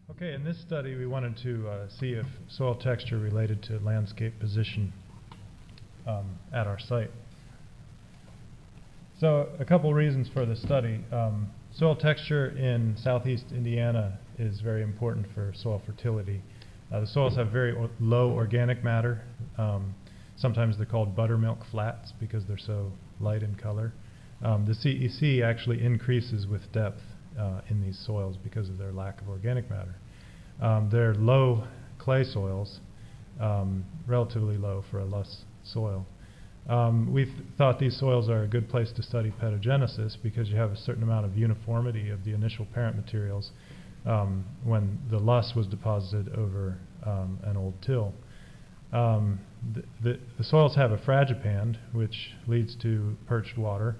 Okay, in this study we wanted to see if soil texture related to landscape position at our site. So a couple reasons for the study. Soil texture in southeast Indiana is very important for soil fertility. The soils have very low organic matter. Sometimes they're called buttermilk flats because they're so light in color. The CEC actually increases with depth in these soils because of their lack of organic matter. They're low clay soils, relatively low for a loess soil. We thought these soils are a good place to study pedogenesis because you have a certain amount of uniformity of the initial parent materials when the loess was deposited over an old till. The soils have a fragipand, which leads to perched water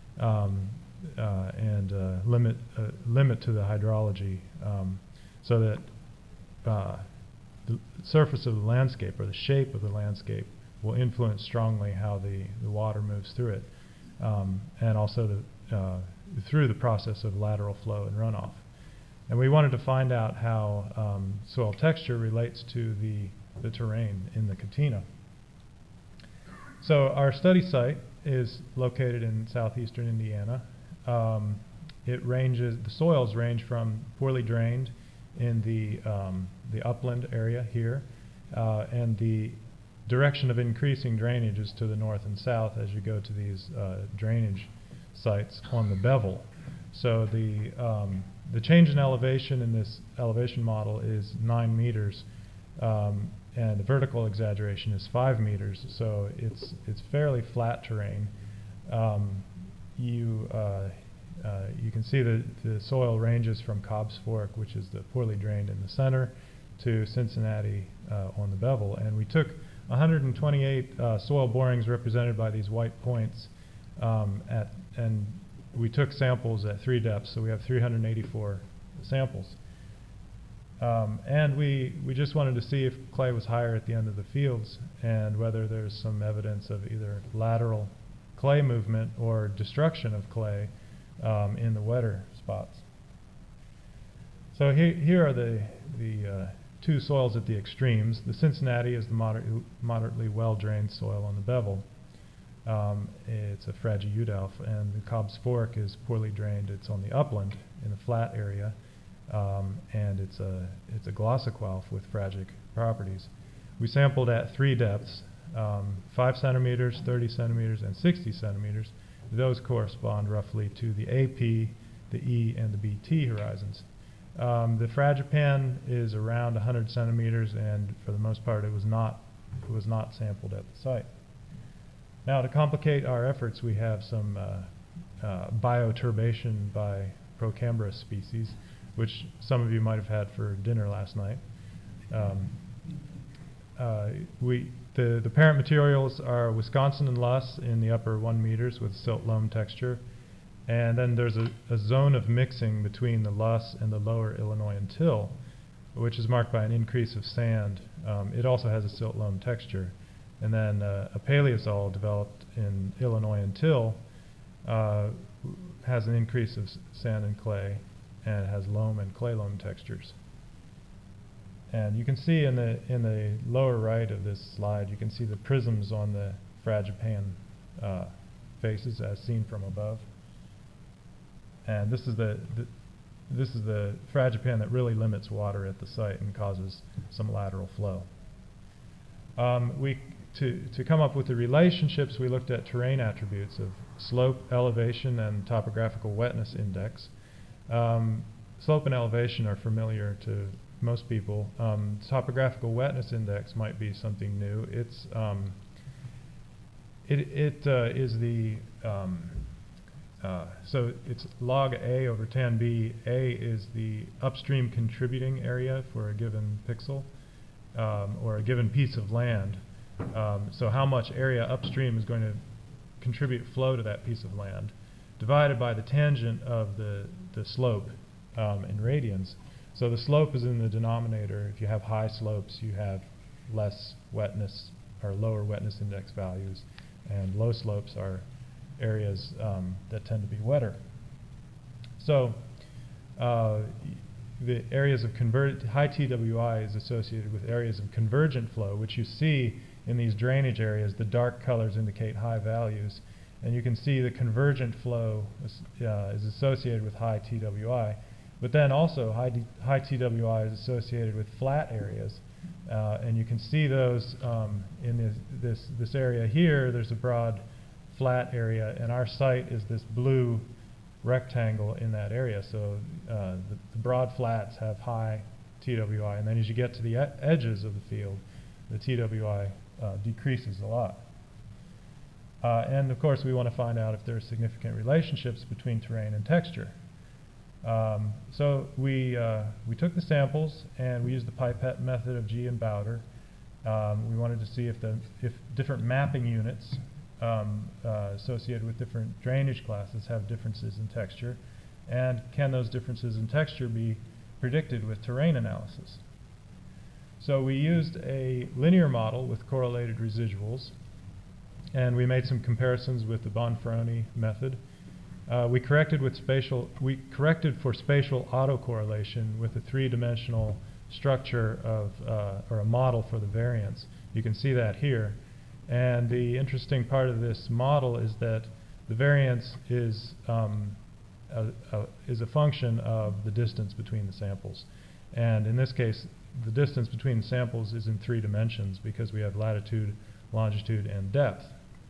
and limit to the hydrology, so that the surface of the landscape or the shape of the landscape will influence strongly how the water moves through it, and also through the process of lateral flow and runoff. And we wanted to find out how soil texture relates to the terrain in the Katina. So our study site is located in southeastern Indiana. The soils range from poorly drained in the upland area here, and the direction of increasing drainage is to the north and south as you go to these drainage sites on the bevel. So the change in elevation in this elevation model is 9 meters, and the vertical exaggeration is 5 meters. So it's fairly flat terrain. You can see that the soil ranges from Cobb's Fork, which is the poorly drained in the center, to Cincinnati on the bevel. And we took 128 soil borings represented by these white points, and we took samples at 3 depths, so we have 384 samples. And we just wanted to see if clay was higher at the end of the fields and whether there's some evidence of either lateral clay movement or destruction of clay in the wetter spots. So here are the two soils at the extremes. The Cincinnati is the moderately well-drained soil on the bevel. It's a Fragile-Udalf, and the Cobb's Fork is poorly drained. It's on the upland in the flat area, and it's a glossocalf with fragic properties. We sampled at 3 depths, 5 centimeters, 30 centimeters, and 60 centimeters. Those correspond roughly to the AP, the E, and the BT horizons. The fragipan is around 100 centimeters, and for the most part it was not sampled at the site. Now, to complicate our efforts, we have some bioturbation by Procambra species, which some of you might have had for dinner last night. The parent materials are Wisconsin and loess in the upper 1 meters with silt loam texture. And then there's a zone of mixing between the loess and the lower Illinois and till, which is marked by an increase of sand. It also has a silt loam texture. And then a paleosol developed in Illinois and till has an increase of sand and clay, and it has loam and clay loam textures. And you can see in the lower right of this slide, you can see the prisms on the fragipan faces as seen from above. And this is the fragipan that really limits water at the site and causes some lateral flow. To come up with the relationships, we looked at terrain attributes of slope, elevation, and topographical wetness index. Slope and elevation are familiar to most people. Topographical wetness index might be something new. So it's log A over tan B. A is the upstream contributing area for a given pixel or a given piece of land. So how much area upstream is going to contribute flow to that piece of land, divided by the tangent of the slope in radians. So the slope is in the denominator. If you have high slopes, you have less wetness or lower wetness index values, and low slopes are areas that tend to be wetter. So the areas of high TWI is associated with areas of convergent flow, which you see in these drainage areas. The dark colors indicate high values, and you can see the convergent flow is associated with high TWI. But then also high TWI is associated with flat areas, and you can see those in this area here. There's a broad flat area, and our site is this blue rectangle in that area. So the broad flats have high TWI, and then as you get to the edges of the field, the TWI decreases a lot. And of course we want to find out if there are significant relationships between terrain and texture. So we took the samples and we used the pipette method of G and Bowder. We wanted to see if different mapping units associated with different drainage classes have differences in texture, and can those differences in texture be predicted with terrain analysis. So we used a linear model with correlated residuals, and we made some comparisons with the Bonferroni method. We corrected for spatial autocorrelation with a three-dimensional structure of or a model for the variance. You can see that here. And the interesting part of this model is that the variance is a function of the distance between the samples. And in this case, the distance between the samples is in 3 dimensions because we have latitude, longitude, and depth.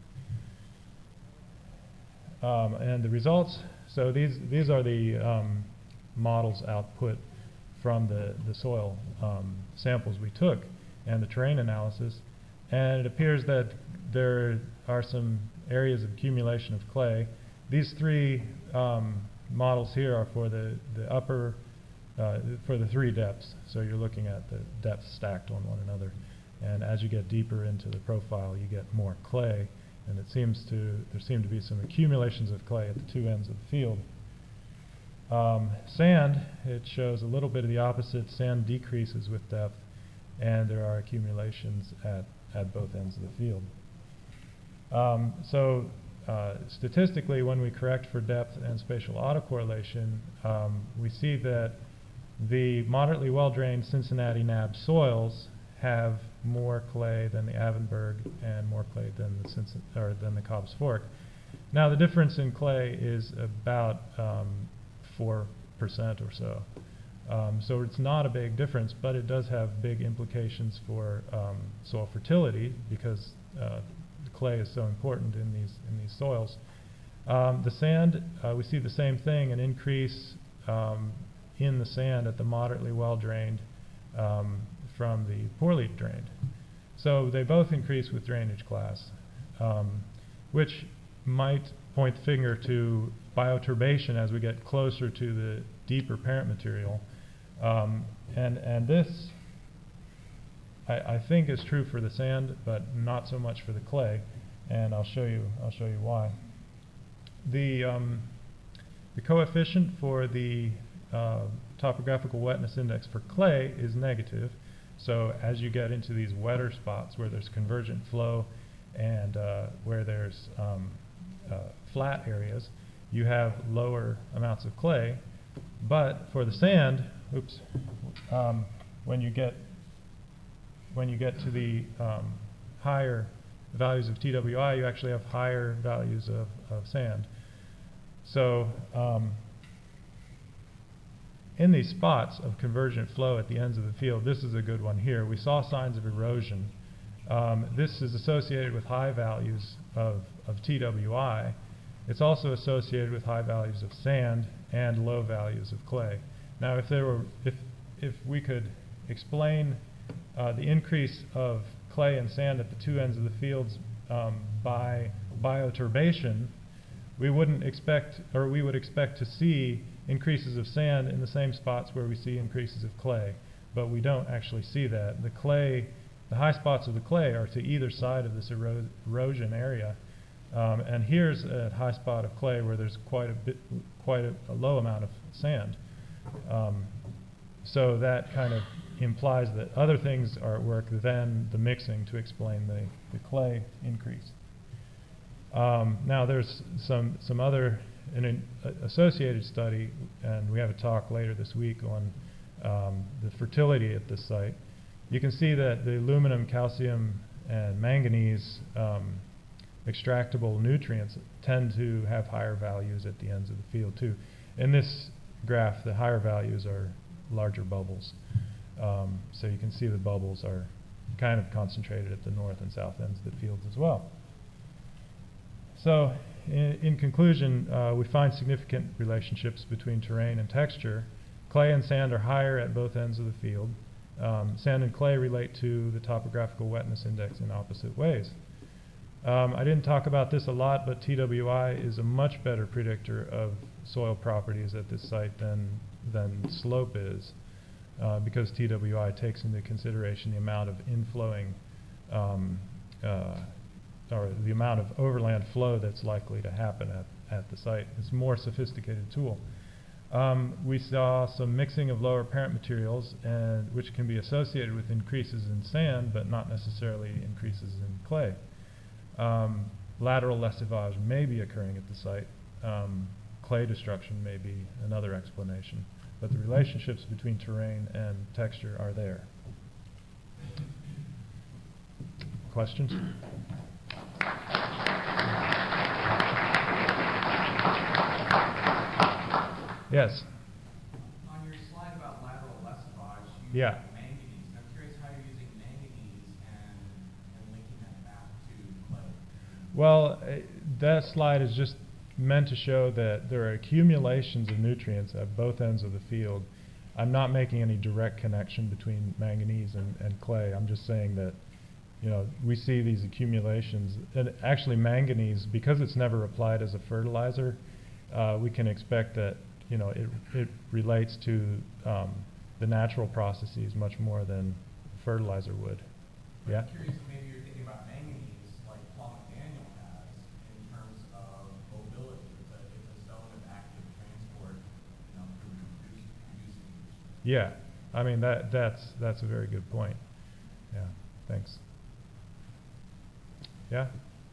And the results, so these are the models output from the soil samples we took and the terrain analysis. And it appears that there are some areas of accumulation of clay. These 3 models here are for the upper, for the 3 depths. So you're looking at the depths stacked on one another. And as you get deeper into the profile, you get more clay. And there seem to be some accumulations of clay at the 2 ends of the field. Sand, it shows a little bit of the opposite. Sand decreases with depth, and there are accumulations at both ends of the field. Statistically, when we correct for depth and spatial autocorrelation, we see that the moderately well-drained Cincinnati NAB soils have more clay than the Avonburg and more clay than the Cobb's Fork. Now the difference in clay is about 4% or so. So it's not a big difference, but it does have big implications for soil fertility because the clay is so important in these soils. The sand, we see the same thing, an increase in the sand at the moderately well-drained from the poorly drained. So they both increase with drainage class, which might point the finger to bioturbation as we get closer to the deeper parent material. And this, I think, is true for the sand, but not so much for the clay. And I'll show you why. The coefficient for the topographical wetness index for clay is negative. So as you get into these wetter spots where there's convergent flow and where there's flat areas, you have lower amounts of clay. But for the sand, when you get to the higher values of TWI, you actually have higher values of sand. So in these spots of convergent flow at the ends of the field, this is a good one here. We saw signs of erosion. This is associated with high values of TWI. It's also associated with high values of sand and low values of clay. Now, if we could explain the increase of clay and sand at the 2 ends of the fields by bioturbation, we would expect to see increases of sand in the same spots where we see increases of clay, but we don't actually see that. The high spots of the clay are to either side of this erosion area, and here's a high spot of clay where there's quite a low amount of sand. So that kind of implies that other things are at work than the mixing to explain the clay increase. Now there's some other associated study, and we have a talk later this week on the fertility at this site. You can see that the aluminum, calcium, and manganese extractable nutrients tend to have higher values at the ends of the field too. In this graph, the higher values are larger bubbles. So you can see the bubbles are kind of concentrated at the north and south ends of the fields as well. So in conclusion, we find significant relationships between terrain and texture. Clay and sand are higher at both ends of the field. Sand and clay relate to the topographical wetness index in opposite ways. I didn't talk about this a lot, but TWI is a much better predictor of soil properties at this site than slope is, because TWI takes into consideration the amount of inflowing or the amount of overland flow that's likely to happen at the site. It's a more sophisticated tool. We saw some mixing of lower parent materials, which can be associated with increases in sand, but not necessarily increases in clay. Lateral lessivage may be occurring at the site. Clay destruction may be another explanation. But the relationships between terrain and texture are there. Questions? Yes? On your slide about lateral lessivage, you Yeah. have manganese. I'm curious how you're using manganese and linking that back to clay. Well, that slide is just meant to show that there are accumulations of nutrients at both ends of the field. I'm not making any direct connection between manganese and clay. I'm just saying that, you know, we see these accumulations. And actually manganese, because it's never applied as a fertilizer, we can expect that, you know, it relates to the natural processes much more than fertilizer would. Yeah? I'm curious if maybe you're thinking about manganese like Paul McDaniel has in terms of mobility. It's a zone of active transport, you know, through producing. Yeah. I mean, that's a very good point. Yeah. Thanks. Yeah?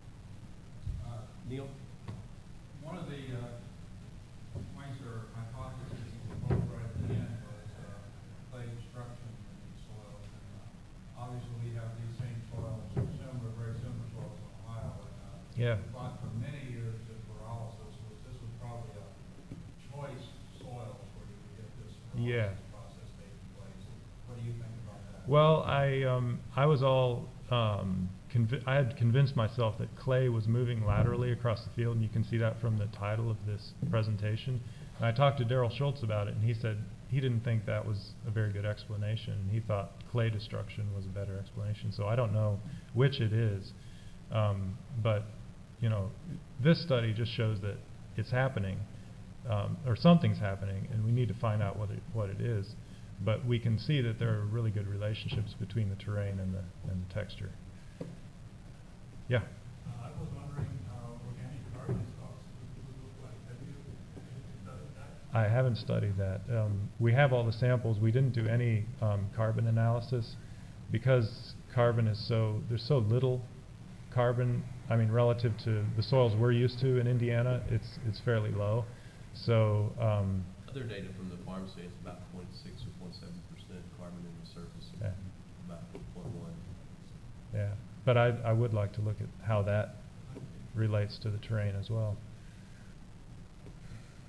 Neil? One of the points or hypotheses we both right at the end was clay destruction in the soil. And, obviously, we have these same soils, very similar soils in Ohio. And, Yeah. we thought for many years that pyrolysis this was probably a choice soils where you could get this Yeah. process taking place. What do you think about that? Well, I was all I had convinced myself that clay was moving laterally across the field, and you can see that from the title of this presentation. And I talked to Daryl Schultz about it, and he said he didn't think that was a very good explanation. He thought clay destruction was a better explanation. So I don't know which it is, but you know, this study just shows that it's happening, or something's happening, and we need to find out what it is. But we can see that there are really good relationships between the terrain and the texture. Yeah. I was wondering how organic carbon stocks would look like. Have you studied that? I haven't studied that. We have all the samples. We didn't do any carbon analysis because carbon is there's so little carbon. I mean, relative to the soils we're used to in Indiana, it's fairly low. So Other data from the farm say it's about 0.6 or 0.7% carbon in the surface, yeah. about 0.1. Yeah, but I would like to look at how that relates to the terrain as well.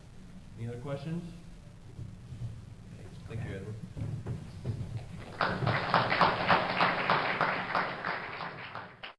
Any other questions? Thank you, Edward.